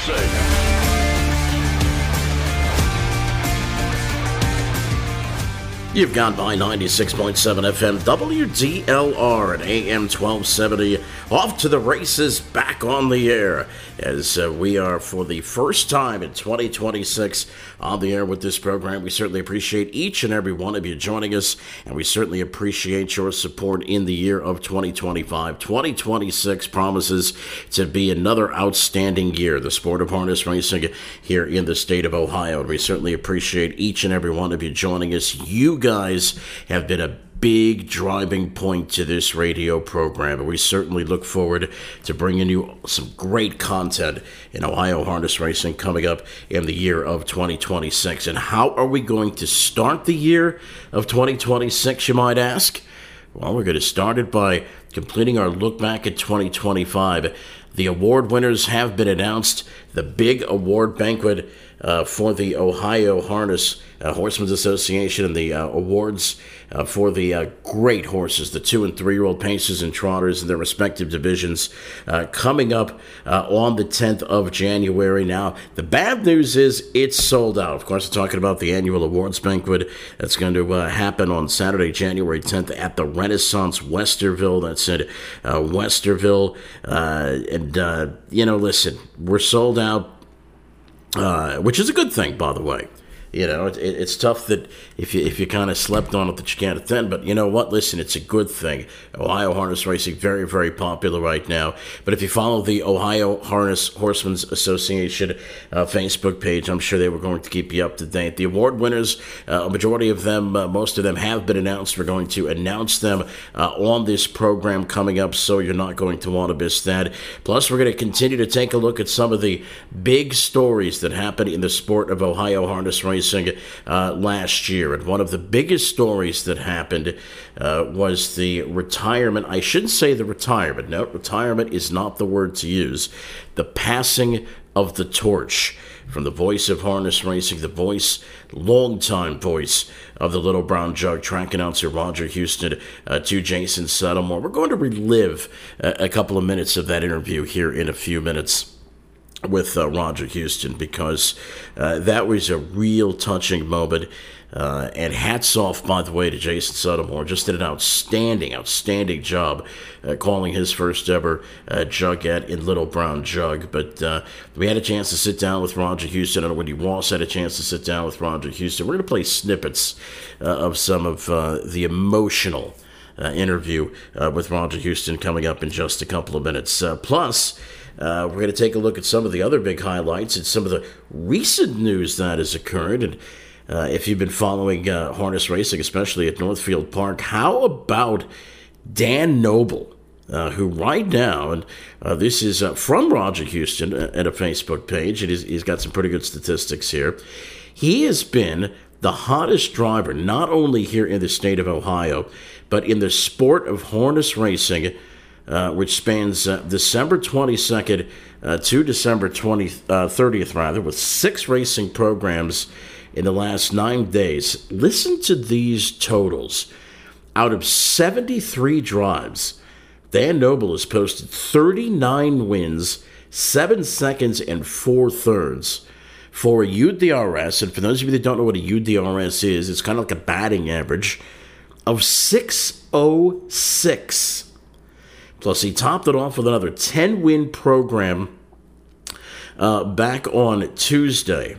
Racing. You've got by 96.7 FM WDLR and AM 1270 off to the races, back on the air as we are for the first time in 2026 on the air with this program. We certainly appreciate each and every one of you joining us, and we certainly appreciate your support in the year of 2025. 2026 promises to be another outstanding year, the sport of harness racing here in the state of Ohio. And we certainly appreciate each and every one of you joining us. You guys have been a big driving point to this radio program, and we certainly look forward to bringing you some great content in Ohio harness racing coming up in the year of 2026. And how are we going to start the year of 2026, you might ask? Well, we're going to start it by completing our look back at 2025. The award winners have been announced. The big award banquet for the Ohio Harness Horsemen's Association and the awards for the great horses, the 2- and 3-year-old pacers and trotters in their respective divisions, coming up on the 10th of January. Now, the bad news is it's sold out. Of course, we're talking about the annual awards banquet that's going to happen on Saturday, January 10th at the Renaissance Westerville. That's at Westerville. Listen, we're sold out, which is a good thing, by the way. You know, it's tough that if you kind of slept on it that you can't attend, but you know what? Listen, it's a good thing. Ohio Harness Racing, very, very popular right now. But if you follow the Ohio Harness Horsemen's Association Facebook page, I'm sure they were going to keep you up to date. The award winners, a majority of them, most of them have been announced. We're going to announce them on this program coming up, so you're not going to want to miss that. Plus, we're going to continue to take a look at some of the big stories that happened in the sport of Ohio Harness Racing last year. And one of the biggest stories that happened was the retirement. I shouldn't say the retirement. No, retirement is not the word to use. The passing of the torch from the voice of harness racing, the longtime voice of the Little Brown Jug, track announcer Roger Houston, to Jason Settlemore. We're going to relive a couple of minutes of that interview here in a few minutes with Roger Houston, because that was a real touching moment. And hats off, by the way, to Jason Settlemore. Just did an outstanding job calling his first ever Jugette in Little Brown Jug. But we had a chance to sit down with Roger Houston. I know Wendy Ross had a chance to sit down with Roger Houston. We're going to play snippets of some of the emotional interview with Roger Houston coming up in just a couple of minutes. Plus, we're going to take a look at some of the other big highlights and some of the recent news that has occurred. And if you've been following harness racing, especially at Northfield Park, how about Dan Noble, who right now, and this is from Roger Houston at a Facebook page, and he's got some pretty good statistics here. He has been the hottest driver, not only here in the state of Ohio, but in the sport of harness racing, which spans December 22nd to December 30th, with 6 racing programs in the last 9 days. Listen to these totals. Out of 73 drives, Dan Noble has posted 39 wins, 7 seconds, and 4 thirds for a UDRS. And for those of you that don't know what a UDRS is, it's kind of like a batting average of 606. Plus, he topped it off with another 10-win program back on Tuesday.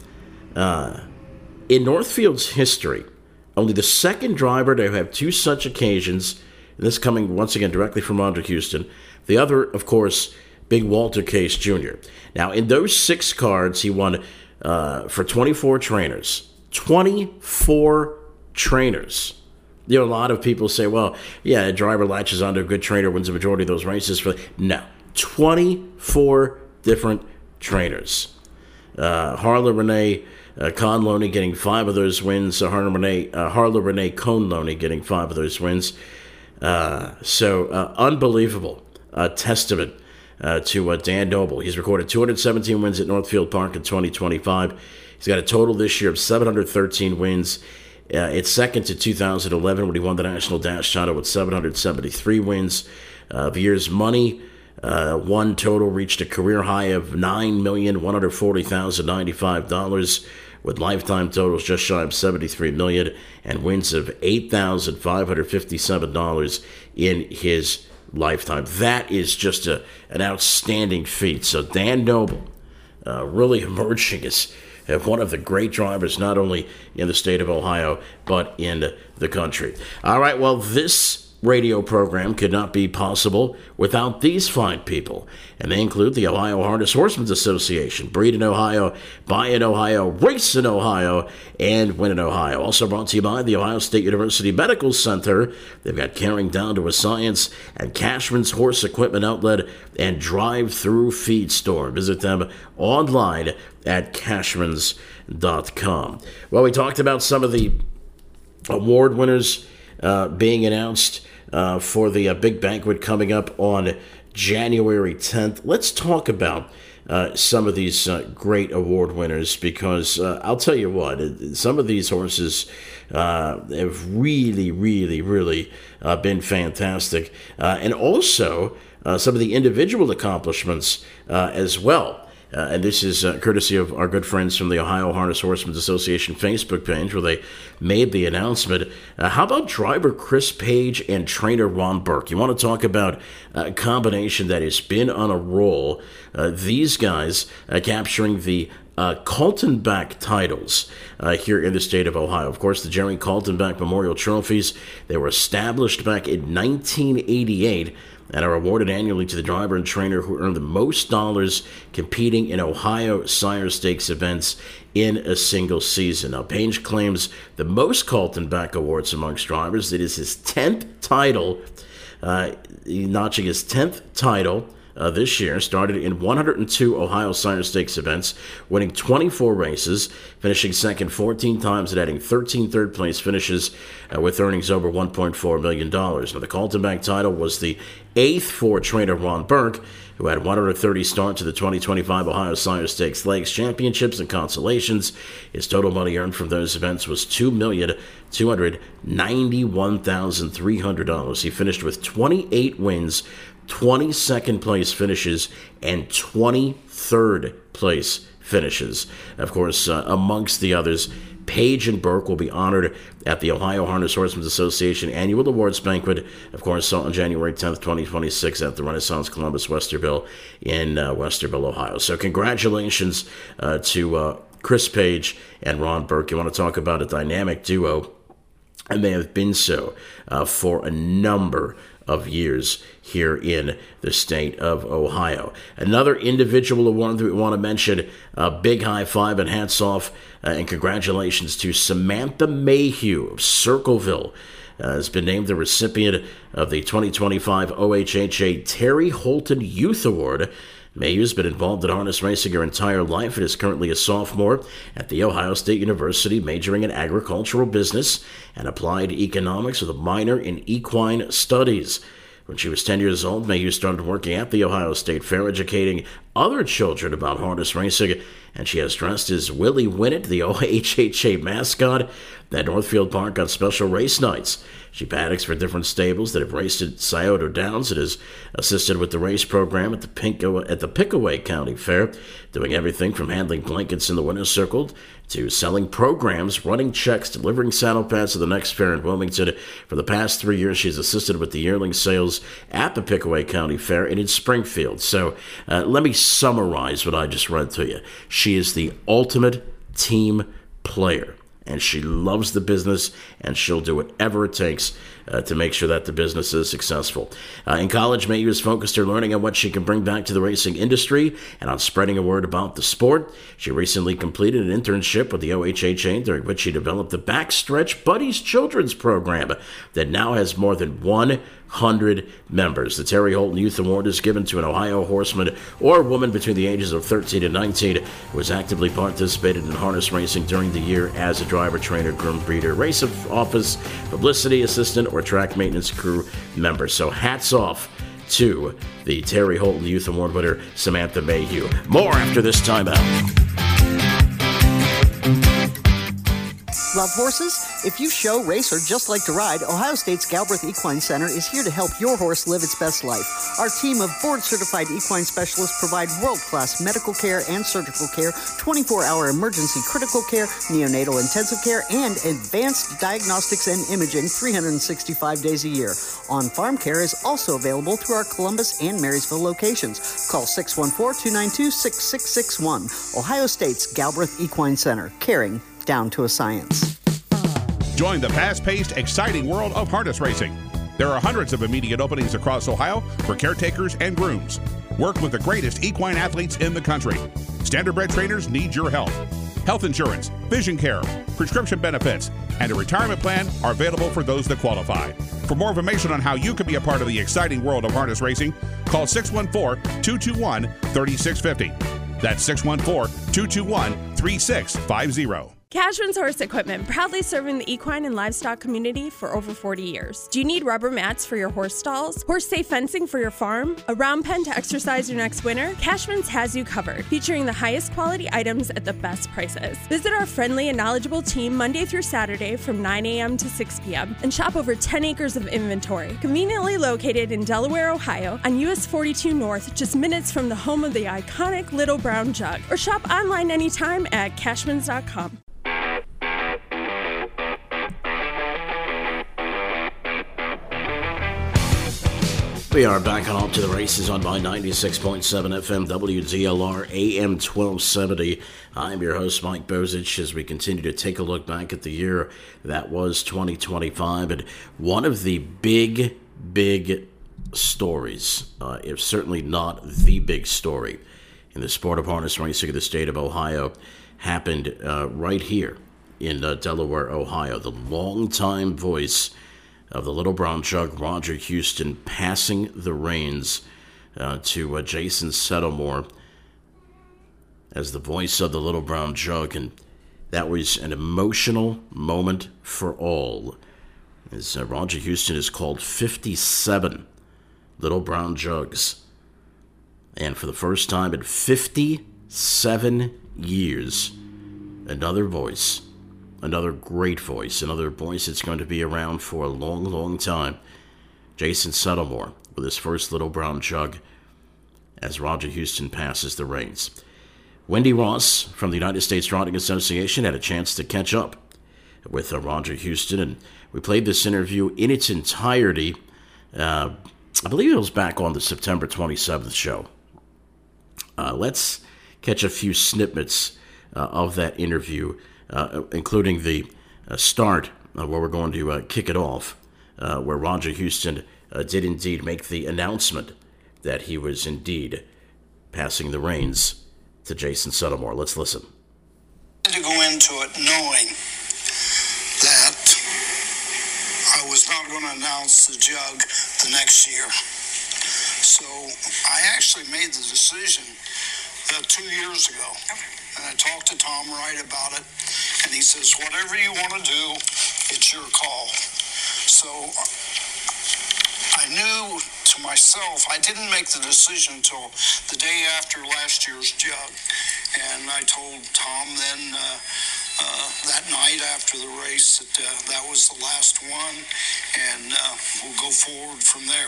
In Northfield's history, only the second driver to have 2 such occasions, and this coming once again directly from Roger Houston. The other, of course, Big Walter Case Jr. Now, in those 6 cards, he won for 24 trainers. 24 trainers. You know, a lot of people say, well, yeah, a driver latches onto a good trainer, wins the majority of those races. No, 24 different trainers. Harla Renee Conloney getting 5 of those wins. Harla Renee Conloney getting 5 of those wins. Unbelievable testament to Dan Noble. He's recorded 217 wins at Northfield Park in 2025. He's got a total this year of 713 wins. It's second to 2011 when he won the National Dash title with 773 wins. Vier's Money One total reached a career high of $9,140,095, with lifetime totals just shy of $73 million and wins of $8,557 in his lifetime. That is just an outstanding feat. So Dan Noble really emerging as one of the great drivers, not only in the state of Ohio, but in the country. All right, well, this radio program could not be possible without these fine people, and they include the Ohio Harness Horsemen's Association. Breed in Ohio, buy in Ohio, race in Ohio, and win in Ohio. Also brought to you by the Ohio State University Medical Center. They've got caring down to a science, and Cashman's Horse Equipment Outlet and Drive-Through Feed Store. Visit them online at cashmans.com. Well, we talked about some of the award winners being announced for the big banquet coming up on January 10th. Let's talk about some of these great award winners, because I'll tell you what, some of these horses have really, really, really been fantastic. And also some of the individual accomplishments as well. And this is courtesy of our good friends from the Ohio Harness Horsemen's Association Facebook page, where they made the announcement. How about driver Chris Page and trainer Ron Burke? You want to talk about a combination that has been on a roll. These guys capturing the Kaltenbach titles here in the state of Ohio. Of course, the Jerry Kaltenbach Memorial Trophies, they were established back in 1988 and are awarded annually to the driver and trainer who earned the most dollars competing in Ohio Sire Stakes events in a single season. Now, Page claims the most Kaltenbach awards amongst drivers. It is his 10th title, notching his 10th title this year. Started in 102 Ohio Sire Stakes events, winning 24 races, finishing second 14 times and adding 13 third-place finishes with earnings over $1.4 million. Now, the Kaltenbach title was the 8th for trainer Ron Burke, who had 130 starts to the 2025 Ohio Sire Stakes Legs Championships and Consolations. His total money earned from those events was $2,291,300. He finished with 28 wins, 20 second-place finishes, and 20 third-place finishes. Of course, amongst the others, Page and Burke will be honored at the Ohio Harness Horsemen's Association Annual Awards Banquet, of course, on January 10th, 2026 at the Renaissance Columbus Westerville in Westerville, Ohio. So congratulations to Chris Page and Ron Burke. You want to talk about a dynamic duo, and they have been so for a number of years here in the state of Ohio. Another individual award that we want to mention, a big high five and hats off and congratulations to Samantha Mayhew of Circleville. Has been named the recipient of the 2025 OHHA Terry Holton Youth Award. Mayhew's been involved in harness racing her entire life and is currently a sophomore at The Ohio State University, majoring in agricultural business and applied economics with a minor in equine studies. When she was 10 years old, Mayhew started working at the Ohio State Fair, educating other children about harness racing, and she has dressed as Willie Winnett, the OHHA mascot, at Northfield Park on special race nights. She paddocks for different stables that have raced at Scioto Downs and has assisted with the race program at the Pickaway County Fair, doing everything from handling blankets in the winner's circle to selling programs, running checks, delivering saddle pads to the next fair in Wilmington. For the past 3 years, she's assisted with the yearling sales at the Pickaway County Fair and in Springfield. So let me summarize what I just read to you. She is the ultimate team player, and she loves the business, and she'll do whatever it takes to make sure that the business is successful. In college, Mayhew has focused her learning on what she can bring back to the racing industry and on spreading a word about the sport. She recently completed an internship with the OHHA, during which she developed the Backstretch Buddies Children's Program that now has more than 100 members. The Terry Holton Youth Award is given to an Ohio horseman or woman between the ages of 13 and 19 who has actively participated in harness racing during the year as a driver, trainer, groom, breeder, race office, publicity assistant, or track maintenance crew member. So hats off to the Terry Holton Youth Award winner, Samantha Mayhew. More after this timeout. Love horses? If you show, race, or just like to ride, Ohio State's Galbraith Equine Center is here to help your horse live its best life. Our team of board-certified equine specialists provide world-class medical care and surgical care, 24-hour emergency critical care, neonatal intensive care, and advanced diagnostics and imaging 365 days a year. On-farm care is also available through our Columbus and Marysville locations. Call 614-292-6661. Ohio State's Galbraith Equine Center, caring down to a science. Join the fast-paced, exciting world of harness racing. There are hundreds of immediate openings across Ohio for caretakers and grooms. Work with the greatest equine athletes in the country. Standardbred trainers need your help. Health insurance, vision care, prescription benefits, and a retirement plan are available for those that qualify. For more information on how you can be a part of the exciting world of harness racing, call 614-221-3650. That's 614-221-3650. Cashman's Horse Equipment, proudly serving the equine and livestock community for over 40 years. Do you need rubber mats for your horse stalls? Horse-safe fencing for your farm? A round pen to exercise your next winter? Cashman's has you covered, featuring the highest quality items at the best prices. Visit our friendly and knowledgeable team Monday through Saturday from 9 a.m. to 6 p.m. and shop over 10 acres of inventory. Conveniently located in Delaware, Ohio, on US 42 North, just minutes from the home of the iconic Little Brown Jug. Or shop online anytime at cashmans.com. We are back on Up to the Races on my 96.7 FM WDLR AM 1270. I'm your host, Mike Bozich, as we continue to take a look back at the year that was 2025. And one of the big stories, if certainly not the big story, in the sport of harness racing in the state of Ohio happened right here in Delaware, Ohio. The longtime voice of the Little Brown Jug, Roger Houston, passing the reins to Jason Settlemore as the voice of the Little Brown Jug. And that was an emotional moment for all, as Roger Houston has called 57 Little Brown Jugs. And for the first time in 57 years, another voice, another great voice, another voice that's going to be around for a long time. Jason Settlemore with his first Little Brown Jug as Roger Houston passes the reins. Wendy Ross from the United States Riding Association had a chance to catch up with Roger Houston, and we played this interview in its entirety. I believe it was back on the September 27th show. Let's catch a few snippets of that interview, including the start where we're going to kick it off, where Roger Houston did indeed make the announcement that he was indeed passing the reins to Jason Settlemore. Let's listen. To go into it knowing that I was not going to announce the jug the next year. So I actually made the decision 2 years ago. And I talked to Tom Wright about it, and he says, whatever you want to do, it's your call. So I knew to myself, I didn't make the decision until the day after last year's jug. And I told Tom then that night after the race that that was the last one, and we'll go forward from there.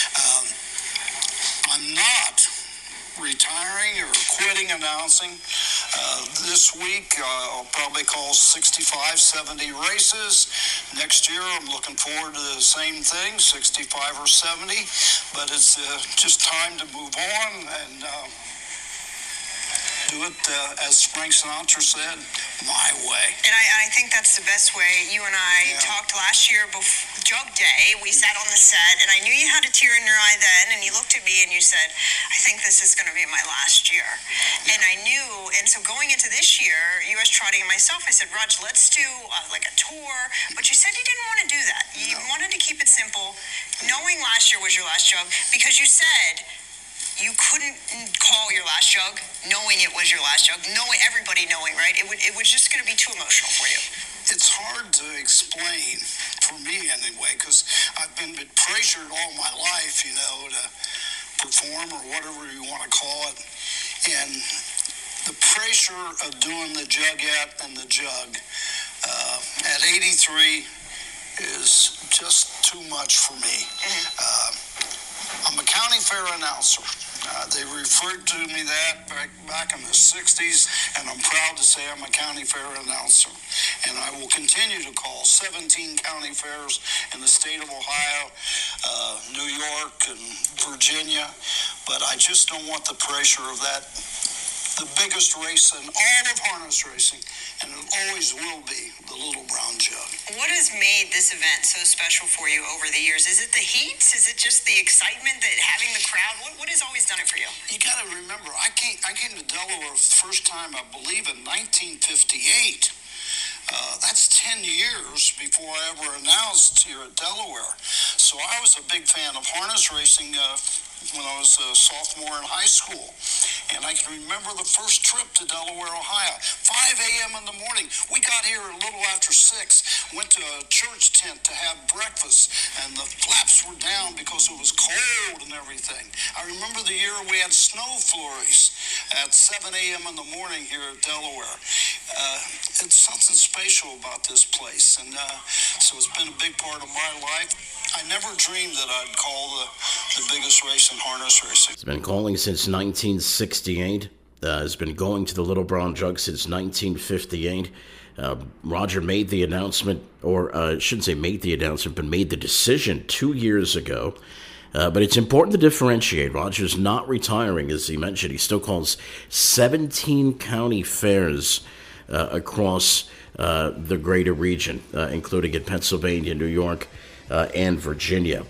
I'm not retiring or quitting announcing. This week, I'll probably call 65, 70 races. Next year, I'm looking forward to the same thing, 65 or 70. But it's just time to move on and do it, as Frank Sinatra said, my way. And I think that's the best way. You and I talked last year before Jug Day. We sat on the set, and I knew you had a tear in your eye then, and you looked at me and you said, I think this is going to be my last year. And I knew, and so going into this year, U.S. Trotting and myself, I said, Raj, let's do like a tour. But you said you didn't want to do that. You wanted to keep it simple, knowing last year was your last jug, because you said you couldn't call your last jug knowing it was your last jug, everybody knowing, right? It was just going to be too emotional for you. It's hard to explain, for me anyway, because I've been pressured all my life, to perform or whatever you want to call it. And the pressure of doing the Jugette and the Jug At 83 is just too much for me. I'm a county fair announcer. They referred to me that back in the 60s, and I'm proud to say I'm a county fair announcer. And I will continue to call 17 county fairs in the state of Ohio, New York, and Virginia, but I just don't want the pressure of that. The biggest race in all of harness racing, and it always will be, the Little Brown Jug. What has made this event so special for you over the years? Is it the heats? Is it just the excitement that having the crowd? What has always done it for you? You got to remember, I came to Delaware the first time, I believe, in 1958. That's 10 years before I ever announced here at Delaware. So I was a big fan of harness racing when I was a sophomore in high school. And I can remember the first trip to Delaware, Ohio. 5 a.m. in the morning. We got here a little after 6, went to a church tent to have breakfast, and the flaps were down because it was cold and everything. I remember the year we had snow flurries at 7 a.m. in the morning here at Delaware. It's something special about this place, and so it's been a big part of my life. I never dreamed that I'd call the biggest race in harness racing. He's been calling since 1968. Has been going to the Little Brown Jug since 1958. Roger made the announcement, or I shouldn't say made the announcement, but made the decision 2 years ago. But it's important to differentiate. Roger's not retiring, as he mentioned. He still calls 17 county fairs across the greater region, including in Pennsylvania, New York, and Virginia.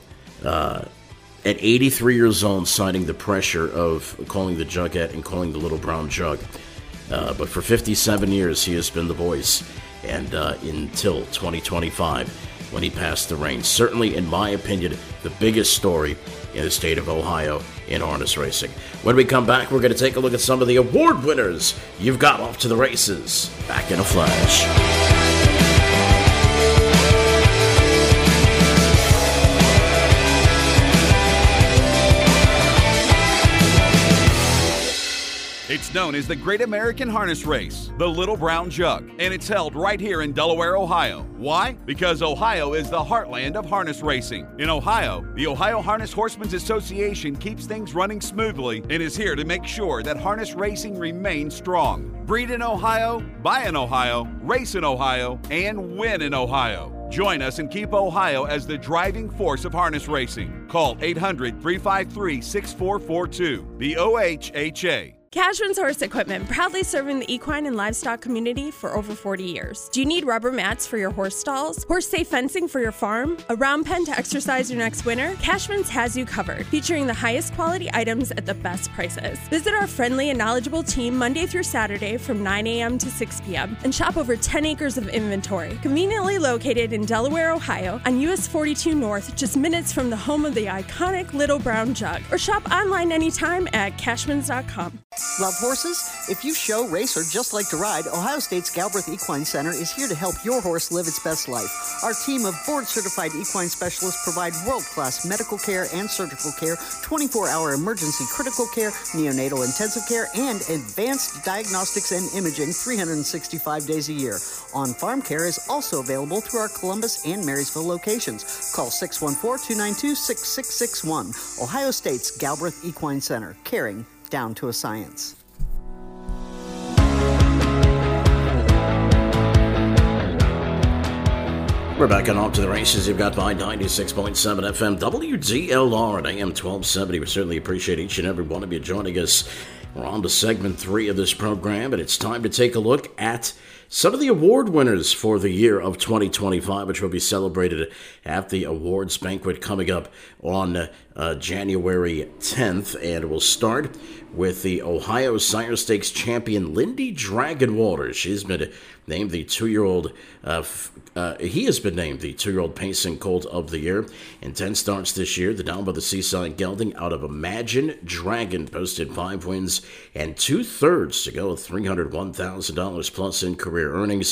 At 83 years old, citing the pressure of calling the Jugette and calling the Little Brown Jug. But for 57 years, he has been the voice, and until 2025, when he passed the reins. Certainly, in my opinion, the biggest story in the state of Ohio in harness racing. When we come back, we're going to take a look at some of the award winners you've got off to the races. Back in a flash. It's known as the Great American Harness Race, the Little Brown Jug, and it's held right here in Delaware, Ohio. Why? Because Ohio is the heartland of harness racing. In Ohio, the Ohio Harness Horsemen's Association keeps things running smoothly and is here to make sure that harness racing remains strong. Breed in Ohio, buy in Ohio, race in Ohio, and win in Ohio. Join us and keep Ohio as the driving force of harness racing. Call 800-353-6442. The OHHA. Cashman's Horse Equipment, proudly serving the equine and livestock community for over 40 years. Do you need rubber mats for your horse stalls? Horse-safe fencing for your farm? A round pen to exercise your next winter? Cashman's has you covered, featuring the highest quality items at the best prices. Visit our friendly and knowledgeable team Monday through Saturday from 9 a.m. to 6 p.m. and shop over 10 acres of inventory. Conveniently located in Delaware, Ohio, on US 42 North, just minutes from the home of the iconic Little Brown Jug. Or shop online anytime at cashmans.com. Love horses? If you show, race, or just like to ride, Ohio State's Galbraith Equine Center is here to help your horse live its best life. Our team of board-certified equine specialists provide world-class medical care and surgical care, 24-hour emergency critical care, neonatal intensive care, and advanced diagnostics and imaging 365 days a year. On-farm care is also available through our Columbus and Marysville locations. Call 614-292-6661. Ohio State's Galbraith Equine Center, caring down to a science. We're back on Off to the Races. You've got by 96.7 FM WDLR at AM 1270. We certainly appreciate each and every one of you joining us. We're on to segment 3 of this program, and it's time to take a look at some of the award winners for the year of 2025, which will be celebrated at the awards banquet coming up on January 10th. And we'll start with the Ohio Sire Stakes champion, Lindy Dragon Waters. She's been named the 2-year-old, he has been named the 2-year-old pacing colt of the year. In 10 starts this year, the Down by the Seaside gelding out of Imagine Dragon posted 5 wins and 2/3 to go, $301,000 plus in career earnings.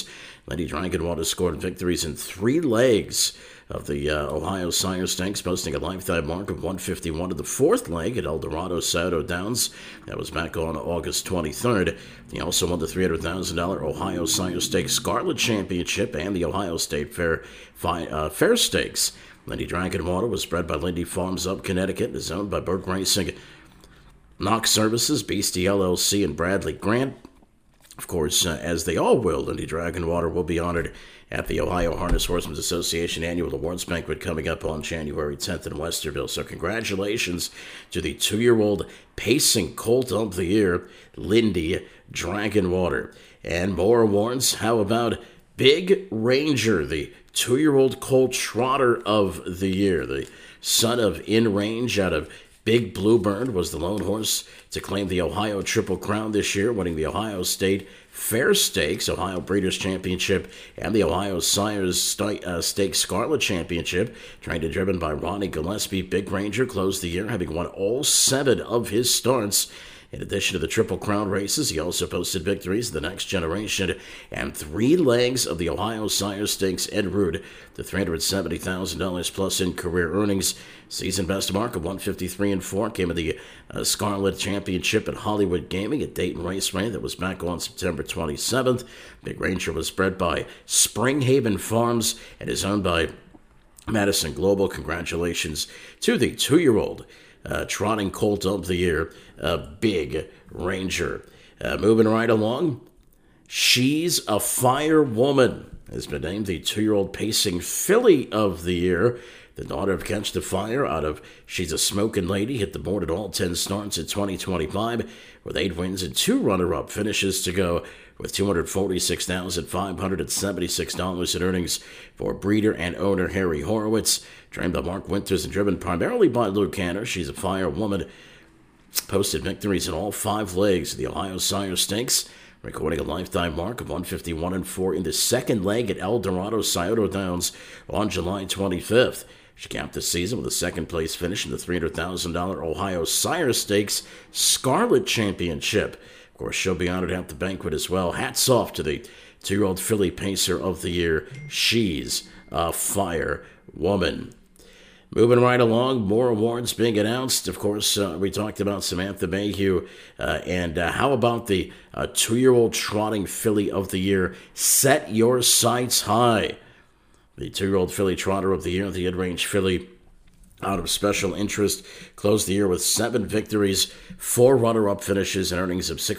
Lindy Dragonwater scored victories in 3 legs of the Ohio Sire Stakes, posting a lifetime mark of 151 in the 4th leg at El Dorado Scioto Downs. That was back on August 23rd. He also won the $300,000 Ohio Sire Stakes Scarlet Championship and the Ohio State Fair Stakes. Lindy Dragonwater was bred by Lindy Farms of Connecticut and is owned by Burke Racing, Knox Services, Beastie LLC, and Bradley Grant. Of course, as they all will, Lindy Dragonwater will be honored at the Ohio Harness Horsemen's Association Annual Awards Banquet coming up on January 10th in Westerville. So congratulations to the 2-year-old pacing colt of the year, Lindy Dragonwater. And more awards. How about Big Ranger, the 2-year-old colt trotter of the year? The son of In Range out of Big Bluebird was the lone horse to claim the Ohio Triple Crown this year, winning the Ohio State Fair Stakes, Ohio Breeders' Championship, and the Ohio Sires Stakes Scarlet Championship. Trained and driven by Ronnie Gillespie, Big Ranger closed the year having won all 7 of his starts. In addition to the Triple Crown races, he also posted victories in the Next Generation and 3 legs of the Ohio Sire Stakes en route to $370,000 plus in career earnings. Season best mark of 153-4 came in the Scarlet Championship at Hollywood Gaming at Dayton Raceway. That was back on September 27th. Big Ranger was bred by Springhaven Farms and is owned by Madison Global. Congratulations to the 2-year-old trotting colt of the year, Big Ranger. Moving right along, She's a Fire Woman has been named the 2-year-old pacing filly of the year. The daughter of Catch the Fire out of She's a Smokin' Lady hit the board at all 10 starts in 2025 with 8 wins and 2 runner-up finishes to go, with $246,576 in earnings for breeder and owner Harry Horowitz. Trained by Mark Winters and driven primarily by Luke Hanner, She's a Fire Woman posted victories in all 5 legs of the Ohio Sire Stakes, recording a lifetime mark of 151-4 in the 2nd leg at El Dorado Scioto Downs on July 25th. She capped the season with a 2nd-place finish in the $300,000 Ohio Sire Stakes Scarlet Championship. Of course, she'll be honored at the banquet as well. Hats off to the 2-year-old filly pacer of the year, She's a Fire Woman. Moving right along, more awards being announced. Of course, we talked about Samantha Mayhew. And how about the 2-year-old trotting filly of the year, Set Your Sights High? The 2-year-old filly trotter of the year, the in-range filly out of special interest, closed the year with 7 victories, 4 runner-up finishes, and earnings of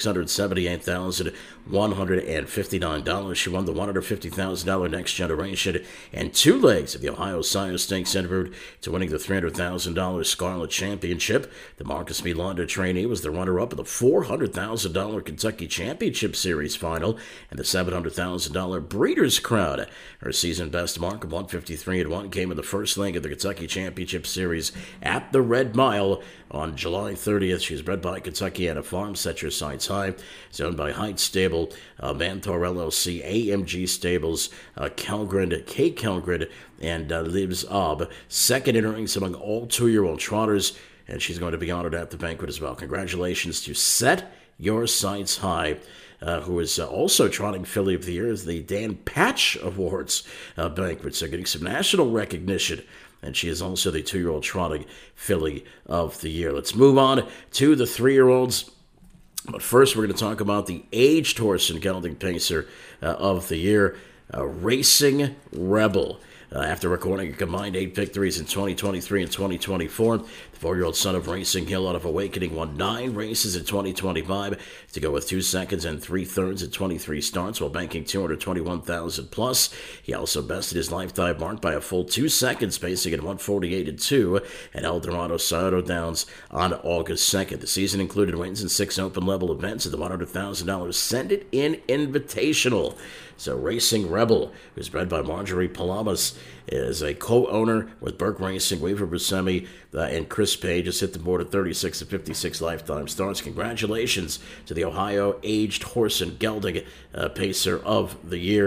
$678,159. She won the $150,000 Next Generation and 2 legs of the Ohio Sire Stakes en route to winning the $300,000 Scarlet Championship. The Marcus Melander trainee was the runner-up of the $400,000 Kentucky Championship Series final and the $700,000 Breeders' Crown. Her season best mark of 153-1 came in the 1st leg of the Kentucky Championship Series at the Red Mile on July 30th. She's bred by Kentuckiana Farm. Set Your Sights High. It's owned by Heights Stable, Mantor LLC, AMG Stables, Kellgren, K. Kellgren, and Libs Ob. 2nd in earnings among all 2-year-old trotters, and she's going to be honored at the banquet as well. Congratulations to Set Your Sights High, who is also trotting filly of the year as the Dan Patch Awards banquet. So getting some national recognition. And she is also the 2-year-old trotting filly of the year. Let's move on to the 3-year-olds. But first, we're going to talk about the aged horse and gelding pacer of the year, Racing Rebel. After recording a combined 8 victories in 2023 and 2024, the 4-year-old son of Racing Hill out of Awakening won 9 races in 2025 to go with 2 seconds and 3/3 in 23 starts while banking $221,000 plus. He also bested his lifetime mark by a full 2 seconds, pacing at 148-2 at El Dorado Scioto Downs on August 2nd. The season included wins in 6 open-level events at the $100,000 Send It In Invitational. So Racing Rebel, who's bred by Marjorie Palamas, is a co-owner with Burke Racing, Weaver Buscemi, and Chris Page, has hit the board at 36 and 56 lifetime starts. Congratulations to the Ohio Aged Horse and Gelding Pacer of the Year,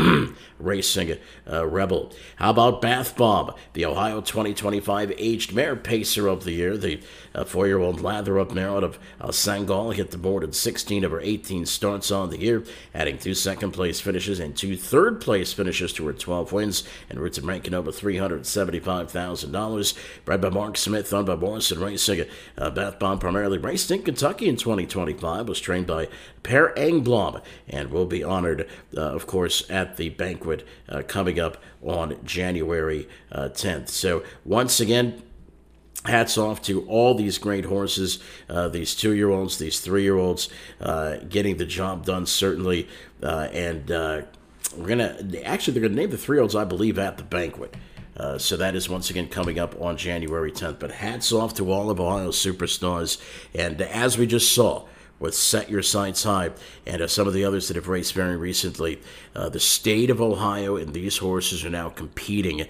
Racing Rebel. How about Bath Bomb, the Ohio 2025 Aged Mare Pacer of the Year? The 4-year-old Latherup mare out of Sangal hit the board in 16 of her 18 starts on the year, adding 2 second-place finishes and 2 third-place finishes to her 12 wins, and roots of ranking over $375,000. Bred by Mark Smith, owned by Morrison Racing. Bath Bomb primarily raced in Kentucky in 2025, was trained by Per Engblom, and will be honored, of course, at the banquet coming up on January 10th. So once again, hats off to all these great horses, these 2-year-olds, these 3-year-olds, getting the job done, certainly. And they're going to name the 3-year-olds, I believe, at the banquet. So that is once again coming up on January 10th. But hats off to all of Ohio's superstars. And as we just saw with Set Your Sights High and some of the others that have raced very recently, the state of Ohio and these horses are now competing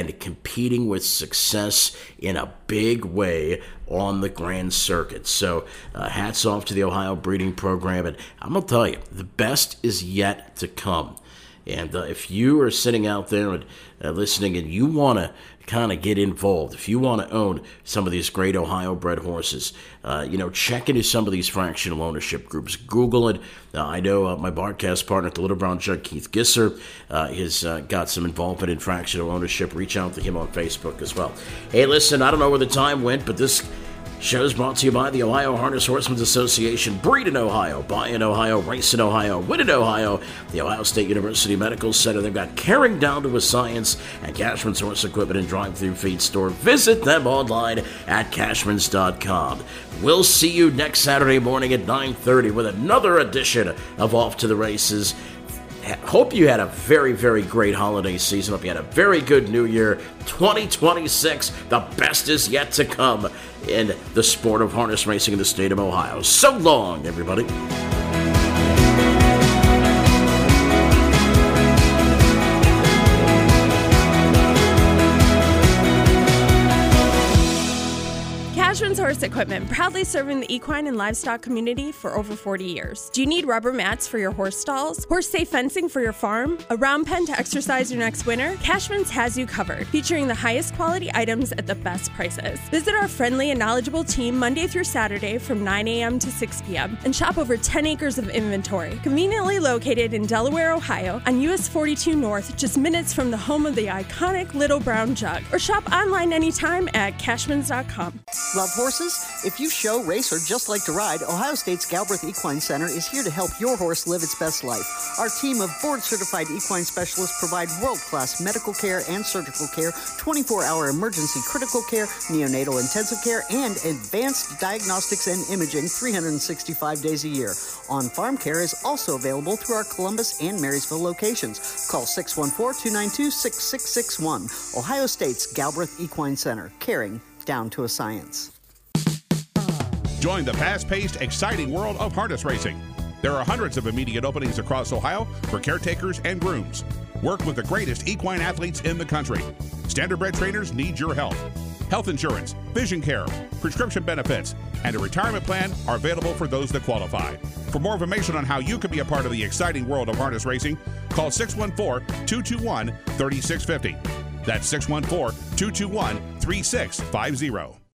with success in a big way on the Grand Circuit. So hats off to the Ohio breeding program. And I'm going to tell you, the best is yet to come. And if you are sitting out there and listening and you want to kind of get involved, if you want to own some of these great Ohio-bred horses, check into some of these fractional ownership groups. Google it. I know my broadcast partner at the Little Brown Jug, Keith Gisser, has got some involvement in fractional ownership. Reach out to him on Facebook as well. Hey, listen, I don't know where the time went, but this show's brought to you by the Ohio Harness Horsemen's Association. Breed in Ohio, buy in Ohio, race in Ohio, win in Ohio. The Ohio State University Medical Center. They've got caring down to a science at Cashman's Horse Equipment and Drive-Thru Feed Store. Visit them online at cashmans.com. We'll see you next Saturday morning at 9:30 with another edition of Off to the Races. Hope you had a very, very great holiday season. Hope you had a very good New Year. 2026, the best is yet to come in the sport of harness racing in the state of Ohio. So long, everybody. Cashman's Horse Equipment, proudly serving the equine and livestock community for over 40 years. Do you need rubber mats for your horse stalls? Horse-safe fencing for your farm? A round pen to exercise your next winter? Cashman's has you covered, featuring the highest quality items at the best prices. Visit our friendly and knowledgeable team Monday through Saturday from 9 a.m. to 6 p.m. and shop over 10 acres of inventory. Conveniently located in Delaware, Ohio, on US 42 North, just minutes from the home of the iconic Little Brown Jug. Or shop online anytime at cashmans.com. Love horses? If you show, race, or just like to ride, Ohio State's Galbraith Equine Center is here to help your horse live its best life. Our team of board-certified equine specialists provide world-class medical care and surgical care, 24-hour emergency critical care, neonatal intensive care, and advanced diagnostics and imaging 365 days a year. On-farm care is also available through our Columbus and Marysville locations. Call 614-292-6661. Ohio State's Galbraith Equine Center, caring down to a science. Join the fast-paced, exciting world of harness racing. There are hundreds of immediate openings across Ohio for caretakers and grooms. Work with the greatest equine athletes in the country. Standardbred trainers need your help. Health insurance, vision care, prescription benefits, and a retirement plan are available for those that qualify. For more information on how you can be a part of the exciting world of harness racing, call 614-221-3650. That's 614-221-3650.